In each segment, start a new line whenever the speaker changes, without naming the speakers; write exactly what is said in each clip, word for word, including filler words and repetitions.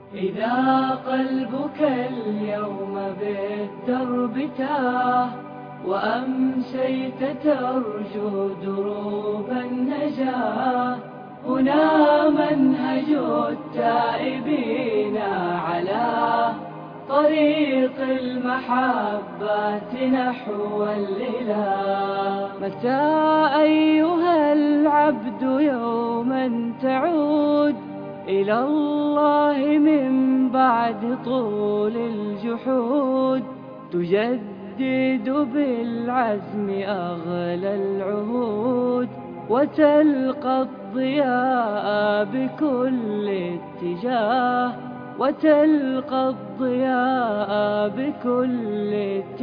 إذا قلبك اليوم بالدرب تاه وأمسيت ترجو دروب النجاة، هنا منهج التائبين على طريق المحبة نحو الإله. متى أيها العبد يوما تعود إلى الله من بعد طول الجحود، تجدد بالعزم أغلى العهود وتلقى الضياء بكل اتجاه، وتلقى الضياء بكل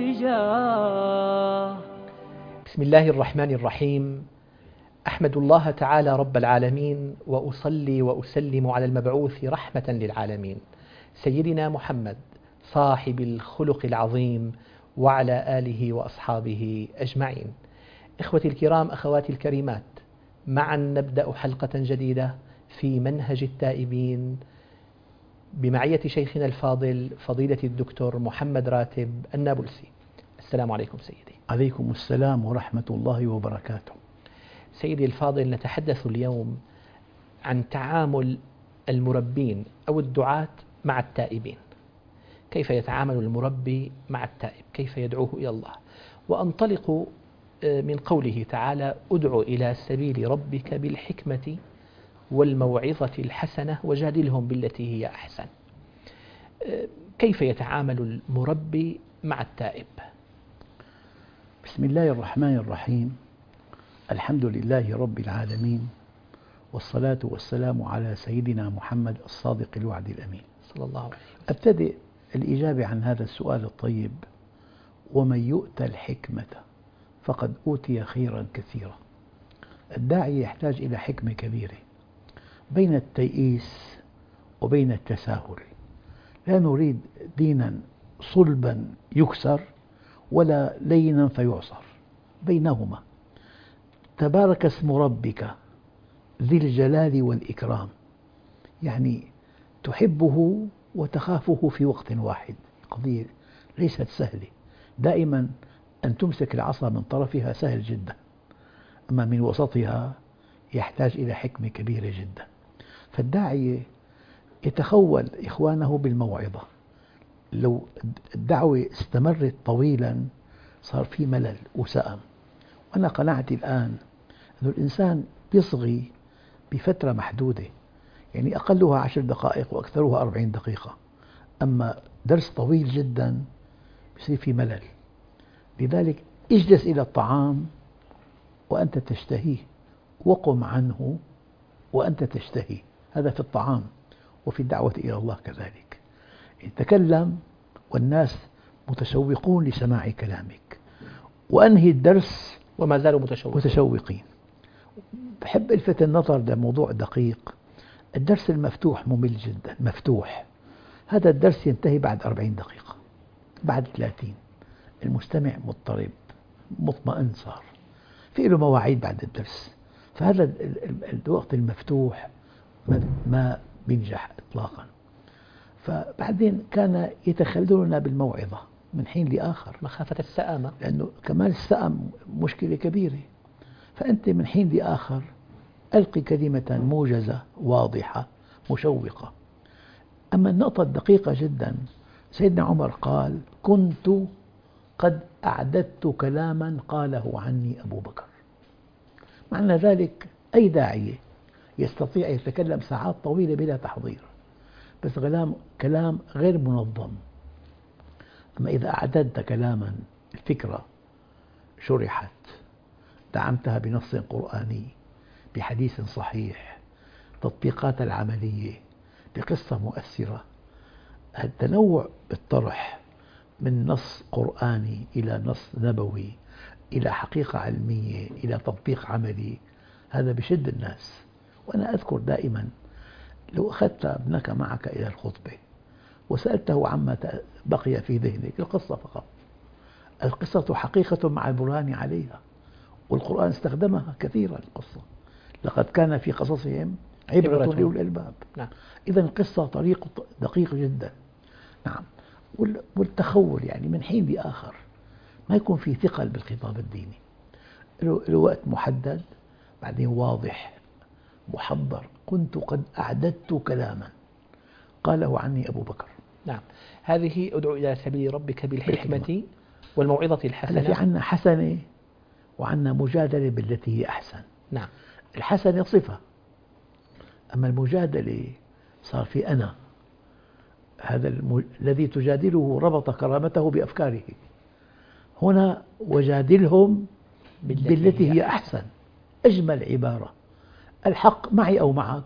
اتجاه.
بسم الله الرحمن الرحيم. أحمد الله تعالى رب العالمين، وأصلي وأسلم على المبعوث رحمة للعالمين سيدنا محمد صاحب الخلق العظيم وعلى آله وأصحابه أجمعين. إخوتي الكرام، أخواتي الكريمات، معا نبدأ حلقة جديدة في منهج التائبين بمعية شيخنا الفاضل فضيلة الدكتور محمد راتب النابلسي. السلام عليكم سيدي.
عليكم السلام ورحمة الله وبركاته.
سيدي الفاضل، نتحدث اليوم عن تعامل المربين أو الدعاة مع التائبين. كيف يتعامل المربي مع التائب؟ كيف يدعوه إلى الله؟ وأنطلق من قوله تعالى: ادع إلى سبيل ربك بالحكمة والموعظة الحسنة وجادلهم بالتي هي أحسن. كيف يتعامل المربي مع التائب؟
بسم الله الرحمن الرحيم. الحمد لله رب العالمين، والصلاة والسلام على سيدنا محمد الصادق الوعد الأمين
صلى الله عليه وسلم.
أبتدئ الإجابة عن هذا السؤال الطيب: ومن يؤتى الحكمة فقد أوتي خيرا كثيرا. الداعي يحتاج إلى حكمة كبيرة بين التيئيس وبين التساهل. لا نريد دينا صلبا يكسر ولا لينا فيعصر، بينهما. تبارك اسم ربك ذي الجلال والإكرام، يعني تحبه وتخافه في وقت واحد. قضية ليست سهلة. دائما أن تمسك العصا من طرفها سهل جدا، أما من وسطها يحتاج إلى حكمة كبيرة جدا. فالداعية يتخول إخوانه بالموعظة. لو الدعوة استمرت طويلا صار في ملل وسأم. وأنا قناعتي الآن أن الإنسان يصغي بفترة محدودة، يعني أقلها عشر دقائق وأكثرها أربعين دقيقة. أما درس طويل جدا يصير في ملل. لذلك اجلس إلى الطعام وأنت تشتهيه، وقم عنه وأنت تشتهي. هذا في الطعام، وفي الدعوة إلى الله كذلك. تكلم والناس متشوقون لسماع كلامك، وأنهي الدرس
وما زالوا متشوقين.
متشوقين. بحب ألفت النظر لموضوع دقيق. الدرس المفتوح ممل جدا. مفتوح، هذا الدرس ينتهي بعد أربعين دقيقة، بعد ثلاثين. المستمع مضطرب مطمئن، صار في له مواعيد بعد الدرس. فهذا الوقت المفتوح ما بينجح إطلاقا. فبعدين كان يتخللنا بالموعظة من حين لآخر
مخافة السآمة،
لأنه كمان السأم مشكلة كبيرة. فأنت من حين لآخر ألقي كلمة موجزة واضحة مشوقة. أما النقطة الدقيقة جدا، سيدنا عمر قال: كنت قد أعددت كلاما قاله عني أبو بكر. معنى ذلك أي داعية يستطيع يتكلم ساعات طويلة بلا تحضير، بس كلام كلام غير منظم. أما إذا أعددت كلاما، الفكرة شرحت، دعمتها بنص قرآني، بحديث صحيح، تطبيقات العملية، بقصة مؤثرة. التنوع بالطرح من نص قرآني إلى نص نبوي إلى حقيقة علمية إلى تطبيق عملي، هذا بشد الناس. وأنا أذكر دائما لو أخذت ابنك معك إلى الخطبة وسألته عما بقي في ذهنك، القصة فقط. القصة حقيقة مع البرهان عليها، والقرآن استخدمها كثيرا. القصة: لقد كان في قصصهم عبرة
عبرة.
لأولي الألباب.
نعم.
إذا القصة طريق دقيق جدا. نعم. وال- والتخول يعني من حين لآخر ما يكون في ثقل بالخطاب الديني، له له وقت محدد، بعدين واضح محضر. كنت قد أعددت كلاما قاله عني أبو بكر.
نعم. هذه ادعو إلى سبيل ربك بالحكمة
بالحكمة.
والموعظة
التي
الحسنة.
عنا حسنة وعنا مجادلة بالتي هي أحسن.
نعم.
الحسنة صفة، أما المجادلة صار في أنا. هذا الم... الذي تجادله ربط كرامته بأفكاره. هنا وجادلهم
بالتي
بالتي
هي
هي أحسن. أجمل عبارة، الحق معي أو معك،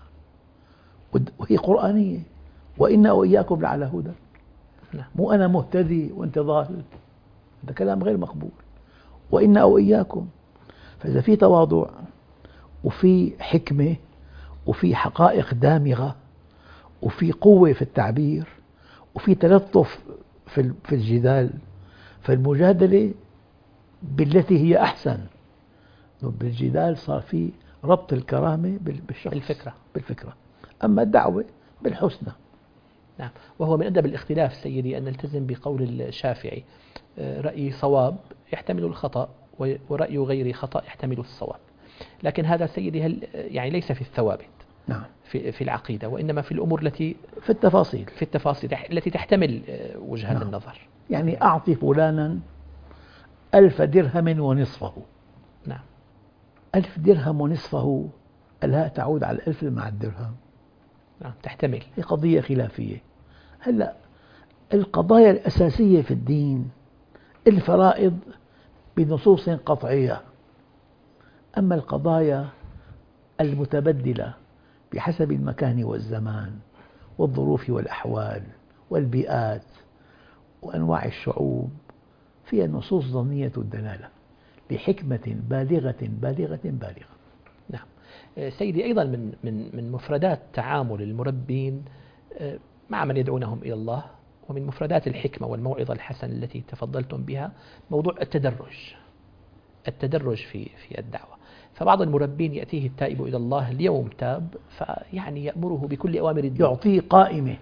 ود- وهي قرآنية. وإنا وإياكم لعلى هدى.
نعم.
مو أنا مهتدي وأنت ضال، هذا كلام غير مقبول. وإنا أو إياكم. فإذا في تواضع وفي حكمة وفي حقائق دامغة وفي قوة في التعبير وفي تلطف في في الجدال، فالمجادلة بالتي هي أحسن. بالجدال صار في ربط الكرامة بالشخص،
بالفكرة.
بالفكرة. أما الدعوة بالحسنى.
نعم. وهو من أدب الاختلاف سيدي أن نلتزم بقول الشافعي: آه، رأيي صواب يحتمل الخطأ، و- ورأي غيري خطأ يحتمل الصواب. لكن هذا سيدي هل يعني ليس في الثوابت
نعم.
في في العقيدة، وإنما في الأمور التي
في التفاصيل.
في التفاصيل التي تحتمل آه، وجهات
نعم.
النظر.
يعني أعطي فلانا ألف درهم ونصفه.
نعم.
ألف درهم ونصفه، الهاء تعود على الألف مع الدرهم.
نعم. تحتمل.
هي قضية خلافية. هلأ القضايا الأساسية في الدين الفرائض بنصوص قطعية، أما القضايا المتبدلة بحسب المكان والزمان والظروف والأحوال والبيئات وأنواع الشعوب فيها نصوص ظنية الدلالة بحكمة بالغة بالغة بالغة.
نعم. آه، سيدي أيضا من من من مفردات تعامل المربين آه، مع من يدعونهم إلى الله، ومن مفردات الحكمة والموعظة الحسنة التي تفضلتم بها، موضوع التدرج. التدرج في في الدعوة. فبعض المربين يأتيه التائب إلى الله اليوم تاب، فيعني يأمره بكل أوامر الدين،
يعطيه قائمة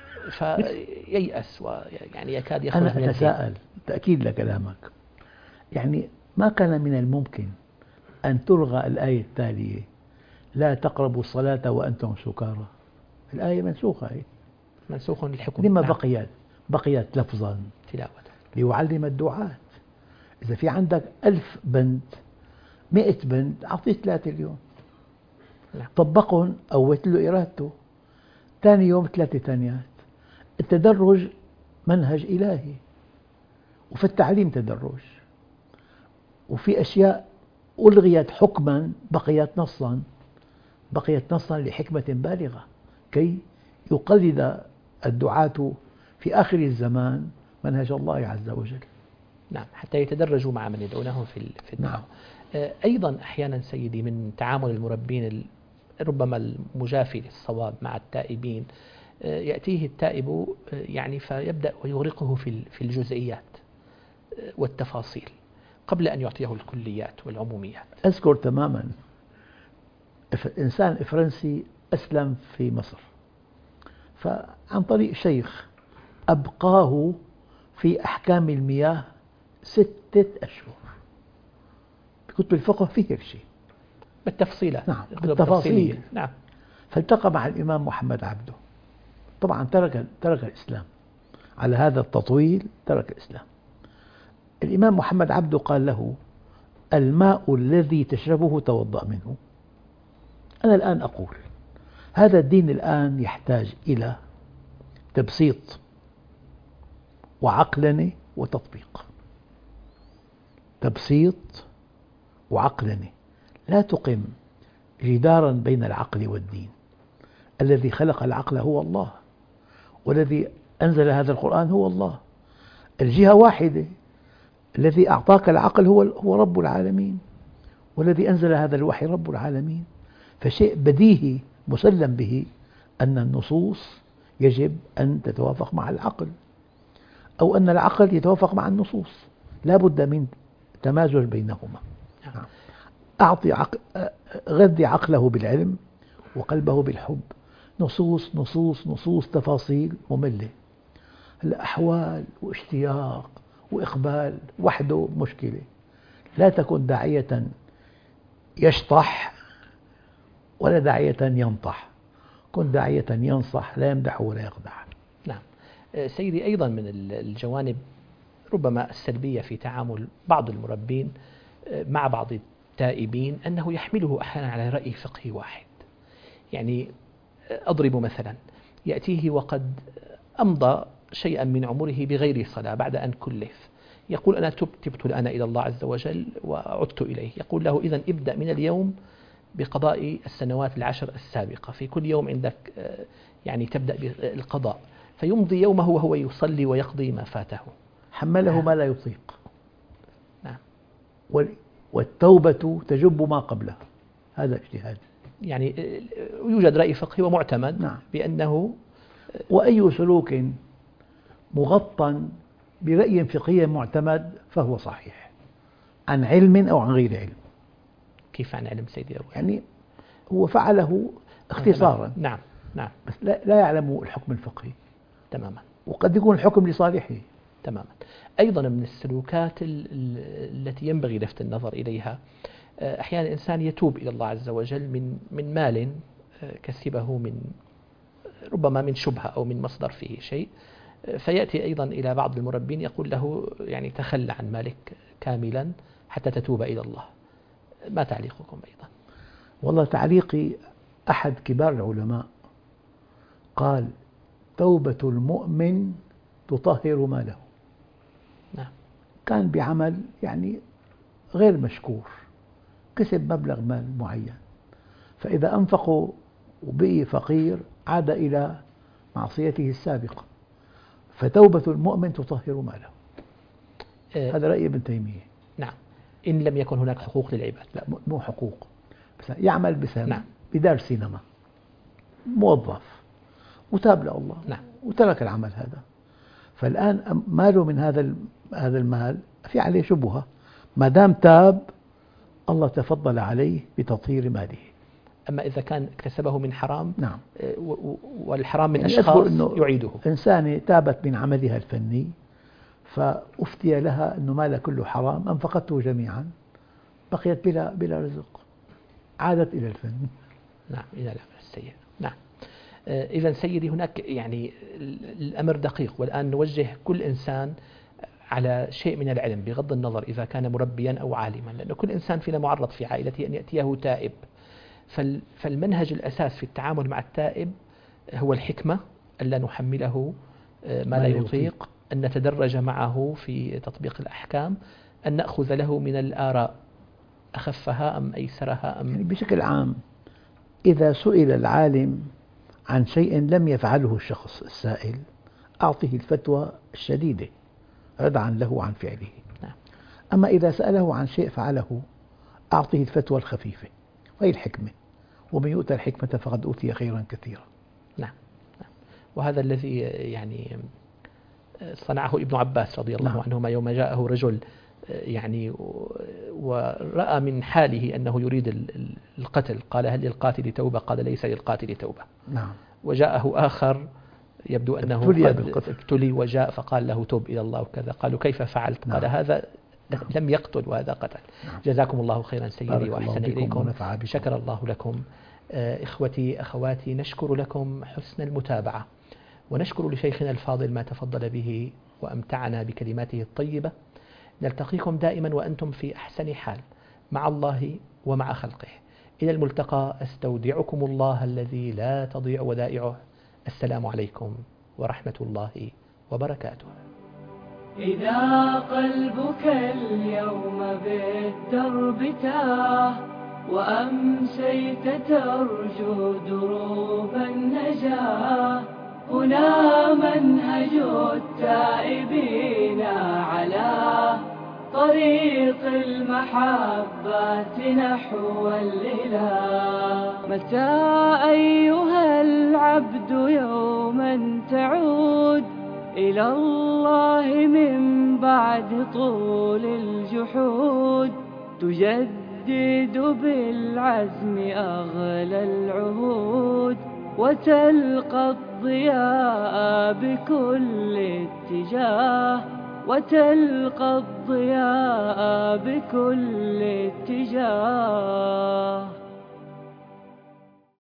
فييأس ويعني يكاد يخرج من
أنا
الدين.
أتساءل تأكيد لكلامك، يعني ما كان من الممكن أن تلغى الآية التالية: لا تقربوا الصلاة وأنتم سكارى؟ الآية منسوخة هي.
منسوخ للحكم.
لما
نعم.
بقيت؟ بقيت لفظا
تلاوة.
ليعلم الدعاة. إذا في عندك ألف بنت، مئة بنت، أعطيه ثلاثة اليوم.
نعم.
طبقهم، قوت له إرادته. ثاني يوم ثلاثة ثانيات. التدرج منهج إلهي، وفي التعليم تدرج، وفي أشياء ألغيت حكما بقيت نصا، بقيت نصا لحكمة بالغة كي يقلد الدعاة في آخر الزمان منهج الله عز وجل.
نعم. حتى يتدرجوا مع من يدعونهم في ال- في الدعوة.
نعم.
آه، أيضا أحيانا سيدي من تعامل المربين ال- ربما المجافي للصواب مع التائبين، آه، يأتيه التائب آه، يعني فيبدأ ويغرقه في ال- في الجزئيات آه، والتفاصيل قبل أن يعطيه الكليات والعموميات.
أذكر تماما إنسان فرنسي أسلم في مصر، فعن طريق شيخ أبقاه في أحكام المياه ستة أشهر. بكتب الفقه فيه هيك شيء.
بالتفصيلات.
نعم،
الكتب
بالتفاصيل.
التفصيلية. نعم.
فالتقى مع الإمام محمد عبده، طبعا ترك ترك الإسلام على هذا التطويل، ترك الإسلام. الإمام محمد عبده قال له: الماء الذي تشربه توضأ منه. أنا الآن أقول هذا الدين الآن يحتاج إلى تبسيط وعقلنة وتطبيق. تبسيط وعقلنة. لا تقم جدارا بين العقل والدين. الذي خلق العقل هو الله، والذي أنزل هذا القرآن هو الله. الجهة واحدة، الذي أعطاك العقل هو هو رب العالمين، والذي أنزل هذا الوحي رب العالمين. فشيء بديهي مسلم به أن النصوص يجب أن تتوافق مع العقل، أو أن العقل يتوافق مع النصوص، لا بد من تمازج بينهما. أعطي عقل، غذي عقله بالعلم، وقلبه بالحب. نصوص نصوص نصوص تفاصيل مملة. هلا أحوال واشتياق وإقبال وحده مشكلة. لا تكن داعية يشطح ولا داعية ينطح، كن داعية ينصح لا يمدح ولا يقدح.
نعم سيدي، أيضا من الجوانب ربما السلبية في تعامل بعض المربين مع بعض التائبين أنه يحمله أحيانا على رأي فقهي واحد. يعني أضرب مثلا، يأتيه وقد أمضى شيئا من عمره بغير صلاة بعد أن كلف، يقول أنا تبت تبت الآن إلى الله عز وجل وعدت إليه. يقول له إذن ابدأ من اليوم بقضاء السنوات العشر السابقة، في كل يوم عندك يعني تبدأ بالقضاء، فيمضي يومه وهو يصلي ويقضي ما فاته.
حمله ما لا يطيق.
نعم.
والتوبة تجب ما قبلها، هذا اجتهاد.
يعني يوجد رأي فقهي ومعتمد. نعم. بأنه
وأي سلوك مغطى برأي فقهي معتمد فهو صحيح، عن علم أو عن غير علم.
كيف عن علم سيدي؟
يعني هو فعله اختصارا.
نعم نعم.
بس لا, لا يعلم الحكم الفقهي
تماما،
وقد يكون الحكم لصالحه
تماما. أيضا من السلوكات التي ينبغي لفت النظر إليها، أحيانا الإنسان يتوب إلى الله عز وجل من من مال كسبه من ربما من شبهة أو من مصدر فيه شيء، فيأتي أيضا إلى بعض المربين يقول له يعني تخلى عن مالك كاملا حتى تتوب إلى الله. ما تعليقكم أيضا؟
والله تعليقي، أحد كبار العلماء قال توبة المؤمن تطهر ماله.
نعم.
كان بعمل يعني غير مشكور، كسب مبلغ مال معين، فإذا أنفقوا وبقي فقير عاد إلى معصيته السابقة، فتوبة المؤمن تطهر ماله.
إيه.
هذا رأي ابن تيمية.
نعم، إن لم يكن هناك حقوق للعباد.
لا، مو حقوق، بس يعمل بسم
نعم.
بدار سينما، موظف وتاب لله.
نعم.
وترك العمل هذا، فالآن ماله من هذا هذا المال في عليه شبهة، ما دام تاب الله تفضل عليه بتطهير ماله.
أما إذا كان اكتسبه من حرام،
نعم،
والحرام من
يعني
أشخاص
إنه
يعيده.
إنسانة تابت من عملها الفني فأفتي لها أنه مالها كله حرام، أنفقته جميعا، بقيت بلا بلا رزق، عادت إلى الفن.
نعم، إلى العمل السيء. نعم. إذا سيدي، هناك يعني الأمر دقيق، والآن نوجه كل إنسان على شيء من العلم بغض النظر إذا كان مربيا أو عالما، لأن كل إنسان فينا معرض في عائلته أن يأتيه تائب. فالمنهج الأساس في التعامل مع التائب هو الحكمة، ألا نحمله ما لا يطيق، أن نتدرج معه في تطبيق الأحكام، أن نأخذ له من الآراء أخفها أم أيسرها أم
يعني بشكل عام إذا سئل العالم عن شيء لم يفعله الشخص السائل أعطه الفتوى الشديدة ردعا له عن فعله.
نعم.
أما إذا سأله عن شيء فعله أعطه الفتوى الخفيفة، وهي الحكمة، ومن يؤتى الحكمة فقد أوتي خيرا كثيرا.
نعم. نعم. وهذا الذي يعني صنعه ابن عباس رضي الله
نعم.
عنهما يوم جاءه رجل يعني ورأى من حاله أنه يريد القتل، قال هل للقاتل توبة؟ قال ليس للقاتل توبة.
نعم.
وجاءه آخر يبدو أنه قد ابتلي وجاء فقال له توب إلى الله وكذا، قالوا كيف فعلت؟
نعم.
قال هذا
نعم.
لم يقتل وهذا قتل.
نعم.
جزاكم الله خيرا سيدي وأحسن إليكم، شكر الله لكم. إخوتي أخواتي، نشكر لكم حسن المتابعة، ونشكر لشيخنا الفاضل ما تفضل به وأمتعنا بكلماته الطيبة. نلتقيكم دائما وأنتم في أحسن حال مع الله ومع خلقه. إلى الملتقى، أستودعكم الله الذي لا تضيع ودائعه. السلام عليكم ورحمة الله وبركاته.
إذا قلبك اليوم بالدرب تاه وأمسيت ترجو دروب النجاة، هنا منهج التائبين على طريق المحبة نحو الإله. متى أيها العبد يوما تعود إلى الله من بعد طول الجحود، تجدد تجدد بالعزم أغلى العهود، وتلقى الضياء بكل اتجاه، وتلقى الضياء بكل اتجاه.